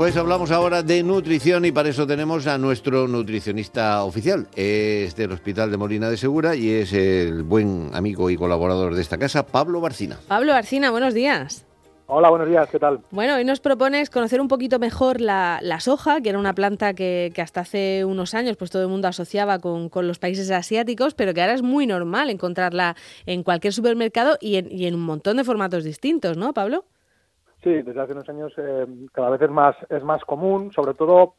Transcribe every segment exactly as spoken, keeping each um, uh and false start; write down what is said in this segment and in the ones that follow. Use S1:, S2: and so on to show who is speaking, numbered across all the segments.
S1: Pues hablamos ahora de nutrición y para eso tenemos a nuestro nutricionista oficial. Es del Hospital de Molina de Segura y es el buen amigo y colaborador de esta casa, Pablo Barcina.
S2: Pablo Barcina, buenos días.
S3: Hola, buenos días, ¿qué tal?
S2: Bueno, hoy nos propones conocer un poquito mejor la, la soja, que era una planta que, que hasta hace unos años pues todo el mundo asociaba con, con los países asiáticos, pero que ahora es muy normal encontrarla en cualquier supermercado y en, y en un montón de formatos distintos, ¿no, Pablo?
S3: Sí, desde hace unos años eh, cada vez es más es más común, sobre todo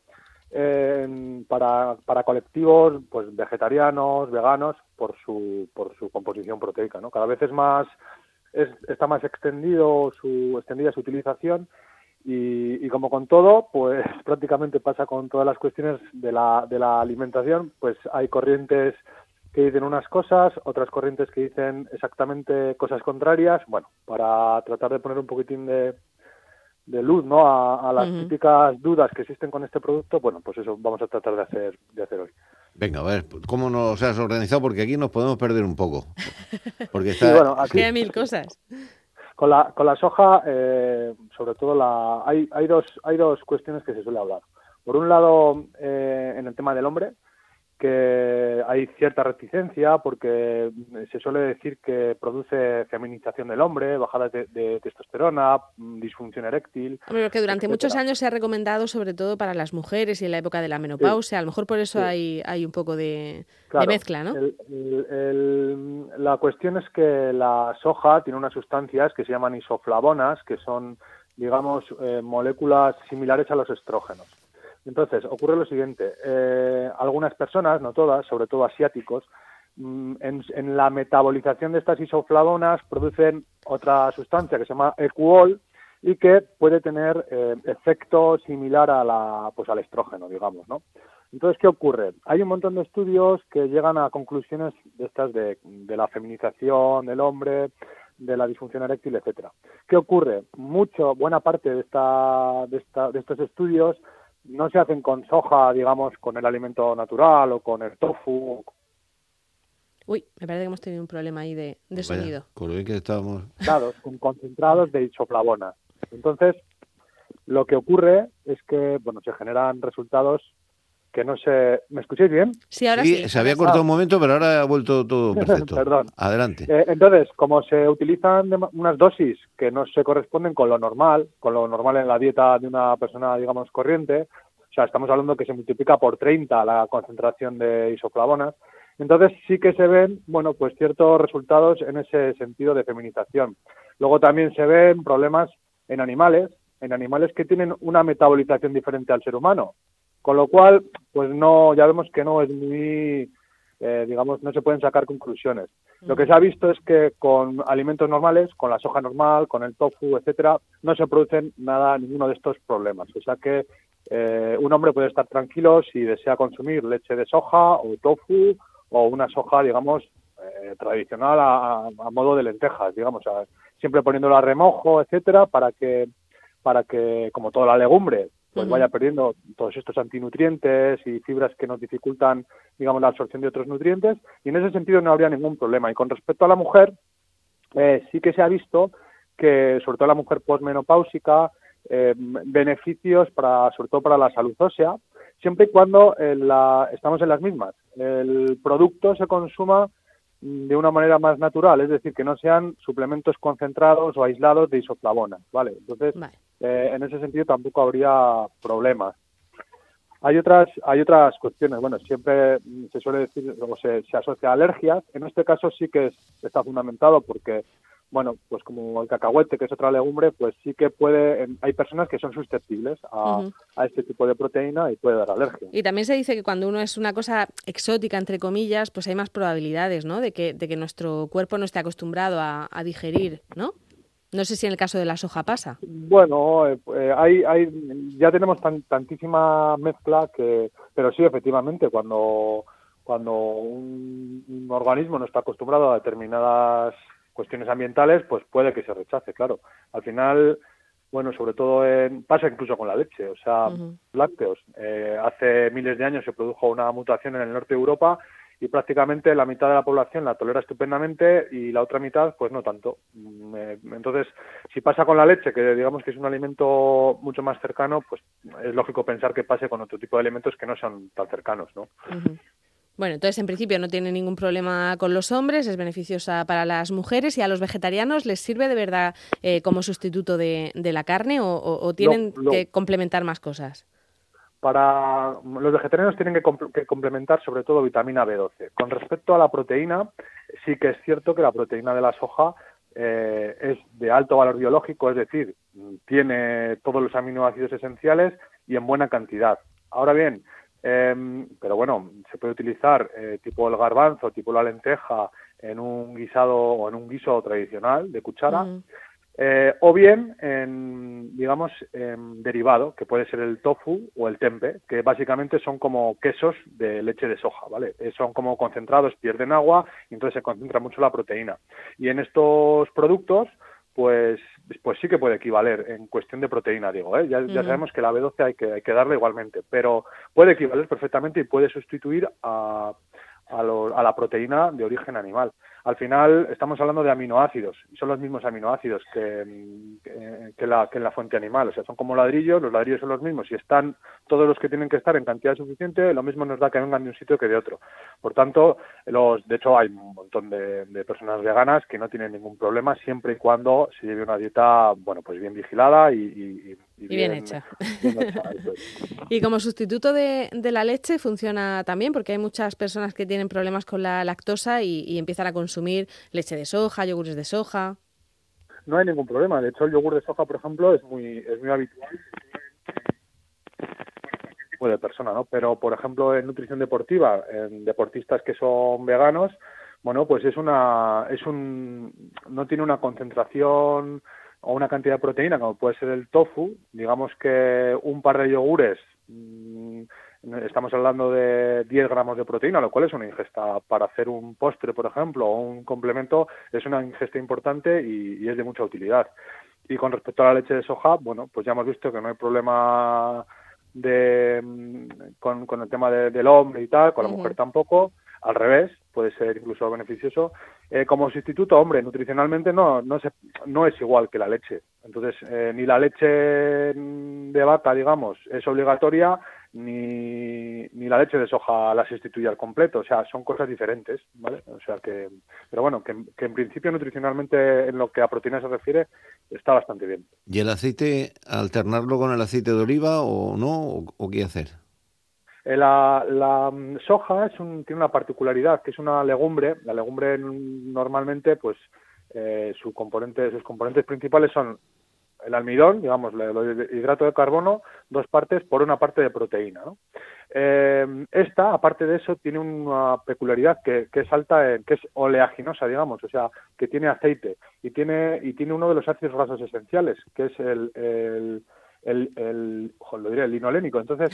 S3: eh, para, para colectivos pues vegetarianos, veganos, por su por su composición proteica, ¿no? Cada vez es más es, está más extendido su extendida su utilización y, y como con todo, pues prácticamente pasa con todas las cuestiones de la de la alimentación, pues hay corrientes que dicen unas cosas, otras corrientes que dicen exactamente cosas contrarias. Bueno, para tratar de poner un poquitín de, de luz, ¿no?, a, a las uh-huh. típicas dudas que existen con este producto, bueno, pues eso vamos a tratar de hacer de hacer hoy.
S1: Venga, a ver, ¿cómo nos has organizado? Porque aquí nos podemos perder un poco. Porque
S3: está...
S1: sí,
S3: bueno, aquí
S2: hay mil cosas.
S3: Con la con la soja, eh, sobre todo la hay hay dos hay dos cuestiones que se suele hablar. Por un lado, eh, en el tema del hombre, que hay cierta reticencia porque se suele decir que produce feminización del hombre, bajada de, de testosterona, disfunción eréctil.
S2: Hombre, porque durante etcétera. Muchos años se ha recomendado sobre todo para las mujeres y en la época de la menopausia, sí. A lo mejor por eso sí. hay, hay un poco de,
S3: claro,
S2: de mezcla, ¿no?
S3: El, el, el, la cuestión es que la soja tiene unas sustancias que se llaman isoflavonas, que son, digamos, eh, moléculas similares a los estrógenos. Entonces, ocurre lo siguiente, eh, algunas personas, no todas, sobre todo asiáticos, mmm, en, en la metabolización de estas isoflavonas producen otra sustancia que se llama ecuol y que puede tener eh, efecto similar a la, pues al estrógeno, digamos, ¿no? Entonces, ¿qué ocurre? Hay un montón de estudios que llegan a conclusiones de estas de, de la feminización del hombre, de la disfunción eréctil, etcétera. ¿Qué ocurre? Mucho, buena parte de esta, de esta, de estos estudios no se hacen con soja, digamos, con el alimento natural o con el tofu.
S2: Uy, me parece que hemos tenido un problema ahí de, de
S1: Vaya,
S2: sonido.
S1: Con lo bien que estábamos.
S3: Claro, con concentrados de isoflavonas. Entonces, lo que ocurre es que, bueno, se generan resultados que no se... ¿Me escucháis bien?
S2: Sí, ahora
S1: sí.
S2: sí.
S1: Se había cortado ah. un momento, pero ahora ha vuelto todo perfecto.
S3: Perdón.
S1: Adelante.
S3: Eh, entonces, como se utilizan unas dosis que no se corresponden con lo normal, con lo normal en la dieta de una persona, digamos, corriente, o sea, estamos hablando que se multiplica por treinta la concentración de isoflavonas, entonces sí que se ven, bueno, pues ciertos resultados en ese sentido de feminización. Luego también se ven problemas en animales, en animales que tienen una metabolización diferente al ser humano, con lo cual, pues no, ya vemos que no es muy, eh, digamos, no se pueden sacar conclusiones. Mm. Lo que se ha visto es que con alimentos normales, con la soja normal, con el tofu, etcétera, no se producen nada, ninguno de estos problemas. O sea que eh, un hombre puede estar tranquilo si desea consumir leche de soja o tofu o una soja, digamos, eh, tradicional a, a modo de lentejas, digamos, a, siempre poniéndolo a remojo, etcétera, para que, para que, como toda la legumbre, pues vaya perdiendo todos estos antinutrientes y fibras que nos dificultan, digamos, la absorción de otros nutrientes, y en ese sentido no habría ningún problema. Y con respecto a la mujer, eh, sí que se ha visto que, sobre todo la mujer posmenopáusica, eh, beneficios para, sobre todo para la salud ósea, siempre y cuando eh, la, estamos en las mismas. El producto se consuma de una manera más natural, es decir, que no sean suplementos concentrados o aislados de isoflavonas, ¿vale? Entonces, vale. Eh, en ese sentido tampoco habría problemas. Hay otras hay otras cuestiones, bueno, siempre se suele decir, o se, se asocia a alergias, en este caso sí que es, está fundamentado porque, bueno, pues como el cacahuete, que es otra legumbre, pues sí que puede, hay personas que son susceptibles a, uh-huh. a este tipo de proteína y puede dar alergia.
S2: Y también se dice que cuando uno es una cosa exótica, entre comillas, pues hay más probabilidades, ¿no?, de que, de que nuestro cuerpo no esté acostumbrado a, a digerir, ¿no? No sé si en el caso de la soja pasa.
S3: Bueno, eh, hay, hay, ya tenemos tan, tantísima mezcla que, pero sí, efectivamente, cuando, cuando un, un organismo no está acostumbrado a determinadas cuestiones ambientales, pues puede que se rechace, claro. Al final, bueno, sobre todo en, pasa incluso con la leche, o sea, uh-huh. lácteos. Eh, hace miles de años se produjo una mutación en el norte de Europa y prácticamente la mitad de la población la tolera estupendamente y la otra mitad pues no tanto. Entonces, si pasa con la leche, que digamos que es un alimento mucho más cercano, pues es lógico pensar que pase con otro tipo de alimentos que no son tan cercanos, ¿no?
S2: Uh-huh. Bueno, entonces en principio no tiene ningún problema con los hombres, es beneficiosa para las mujeres, y a los vegetarianos les sirve de verdad eh, como sustituto de, de la carne o, o, o tienen
S3: lo, lo,
S2: que complementar más cosas.
S3: Para los vegetarianos tienen que, comp- que complementar sobre todo vitamina B doce. Con respecto a la proteína, sí que es cierto que la proteína de la soja eh, es de alto valor biológico, es decir, tiene todos los aminoácidos esenciales y en buena cantidad. Ahora bien, Eh, pero bueno, se puede utilizar eh, tipo el garbanzo, tipo la lenteja, en un guisado o en un guiso tradicional de cuchara, mm. eh, o bien en, digamos, en derivado, que puede ser el tofu o el tempe, que básicamente son como quesos de leche de soja, ¿vale? Eh, son como concentrados, pierden agua y entonces se concentra mucho la proteína. Y en estos productos, pues pues sí que puede equivaler en cuestión de proteína, digo, ¿eh? Ya, uh-huh. ya sabemos que la B doce hay que hay que darle igualmente, pero puede equivaler perfectamente y puede sustituir a, a, lo, a la proteína de origen animal. Al final estamos hablando de aminoácidos, y son los mismos aminoácidos que, que, que, la, que en la fuente animal, o sea, son como ladrillos, los ladrillos son los mismos, y están todos los que tienen que estar en cantidad suficiente, lo mismo nos da que vengan de un sitio que de otro. Por tanto, los, de hecho hay un montón de, de personas veganas que no tienen ningún problema siempre y cuando se lleve una dieta, bueno, pues bien vigilada y, y,
S2: y, y bien, bien hecha. Bien hecha y como sustituto de, de la leche funciona también, porque hay muchas personas que tienen problemas con la lactosa y, y empiezan a consumir leche de soja, yogures de soja.
S3: No hay ningún problema. De hecho, el yogur de soja, por ejemplo, es muy es muy habitual tipo de persona, ¿no? Pero, por ejemplo, en nutrición deportiva, en deportistas que son veganos, bueno, pues es una es un no tiene una concentración o una cantidad de proteína como puede ser el tofu. Digamos que un par de yogures, mmm, estamos hablando de diez gramos de proteína, lo cual es una ingesta para hacer un postre, por ejemplo, o un complemento, es una ingesta importante y, y es de mucha utilidad. Y con respecto a la leche de soja, bueno, pues ya hemos visto que no hay problema de con, con el tema de, del hombre y tal, con la uh-huh. mujer tampoco, al revés, puede ser incluso beneficioso. Eh, como sustituto, hombre, nutricionalmente no no, se, no es igual que la leche. Entonces, eh, ni la leche de vaca, digamos, es obligatoria, ni, ni la leche de soja la sustituye al completo. O sea, son cosas diferentes, ¿vale? O sea que, pero bueno, que, que en principio nutricionalmente en lo que a proteína se refiere está bastante bien.
S1: ¿Y el aceite, alternarlo con el aceite de oliva o no? ¿O, o qué hacer?
S3: La, la soja es un, tiene una particularidad, que es una legumbre. La legumbre normalmente, pues, eh, su componente, sus componentes principales son el almidón, digamos, el hidrato de carbono, dos partes por una parte de proteína, ¿no? Eh, esta, aparte de eso, tiene una peculiaridad que, que es alta, en, que es oleaginosa, digamos, o sea, que tiene aceite y tiene y tiene uno de los ácidos grasos esenciales, que es el, el, el, el, el lo diré, el linolénico. Entonces,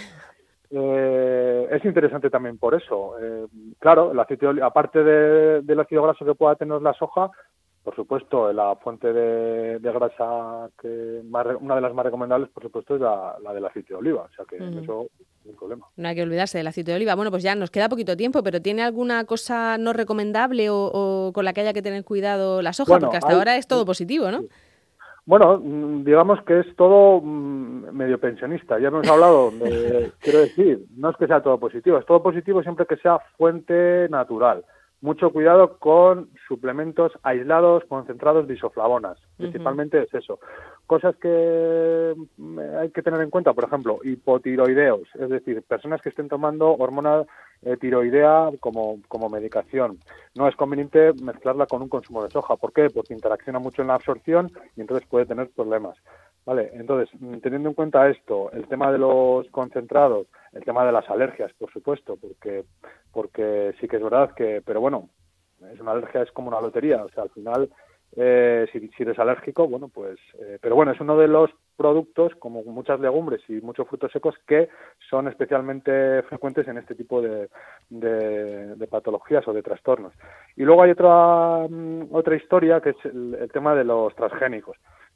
S3: Eh, es interesante también por eso. Eh, claro, el aceite de oliva, aparte de, del ácido graso que pueda tener la soja, por supuesto, la fuente de, de grasa que más, una de las más recomendables, por supuesto, es la, la del aceite de oliva. O sea que uh-huh. eso no hay problema.
S2: No hay que olvidarse del aceite de oliva. Bueno, pues ya nos queda poquito tiempo, pero ¿tiene alguna cosa no recomendable o, o con la que haya que tener cuidado la soja? Bueno, porque hasta hay, ahora es todo positivo, ¿no?
S3: Sí. Bueno, digamos que es todo medio pensionista. Ya hemos hablado, de, quiero decir, no es que sea todo positivo, es todo positivo siempre que sea fuente natural. Mucho cuidado con suplementos aislados, concentrados de isoflavonas. Principalmente uh-huh. es eso. Cosas que hay que tener en cuenta, por ejemplo, hipotiroideos, es decir, personas que estén tomando hormona eh, tiroidea como, como medicación. No es conveniente mezclarla con un consumo de soja. ¿Por qué? Porque interacciona mucho en la absorción y entonces puede tener problemas. Vale, entonces, teniendo en cuenta esto, el tema de los concentrados, el tema de las alergias, por supuesto, porque porque sí que es verdad que, pero bueno, es una alergia, es como una lotería, o sea, al final, eh, si, si eres alérgico, bueno, pues, eh, pero bueno, es uno de los productos, como muchas legumbres y muchos frutos secos, que son especialmente frecuentes en este tipo de, de, de patologías o de trastornos. Y luego hay otra, otra historia, que es el, el tema de los transgénicos.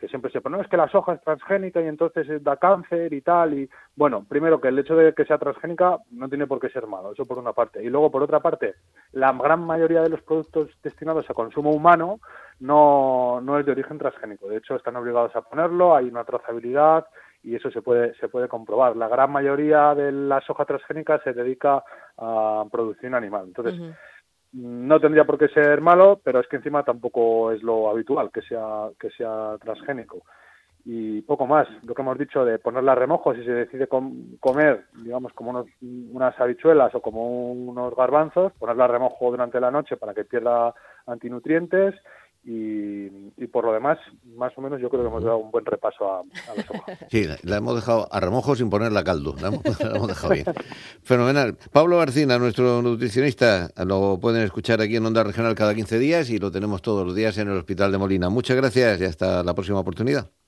S3: que siempre se pone, no, es que la soja es transgénica y entonces da cáncer y tal, y bueno, primero que el hecho de que sea transgénica no tiene por qué ser malo, eso por una parte, y luego por otra parte, la gran mayoría de los productos destinados a consumo humano no, no es de origen transgénico, de hecho están obligados a ponerlo, hay una trazabilidad y eso se puede se puede comprobar. La gran mayoría de la soja transgénica se dedica a producción animal, entonces uh-huh. no tendría por qué ser malo, pero es que encima tampoco es lo habitual que sea que sea transgénico. Y poco más, lo que hemos dicho de ponerla a remojo, si se decide com- comer, digamos, como unos, unas habichuelas o como unos garbanzos, ponerla a remojo durante la noche para que pierda antinutrientes y, y por lo demás, más o menos yo creo que hemos dado un buen repaso a, a la soja.
S1: Sí, la hemos dejado a remojo sin ponerla a caldo, la hemos, la hemos dejado bien. Fenomenal. Pablo Barcina, nuestro nutricionista, lo pueden escuchar aquí en Onda Regional cada quince días y lo tenemos todos los días en el Hospital de Molina. Muchas gracias y hasta la próxima oportunidad.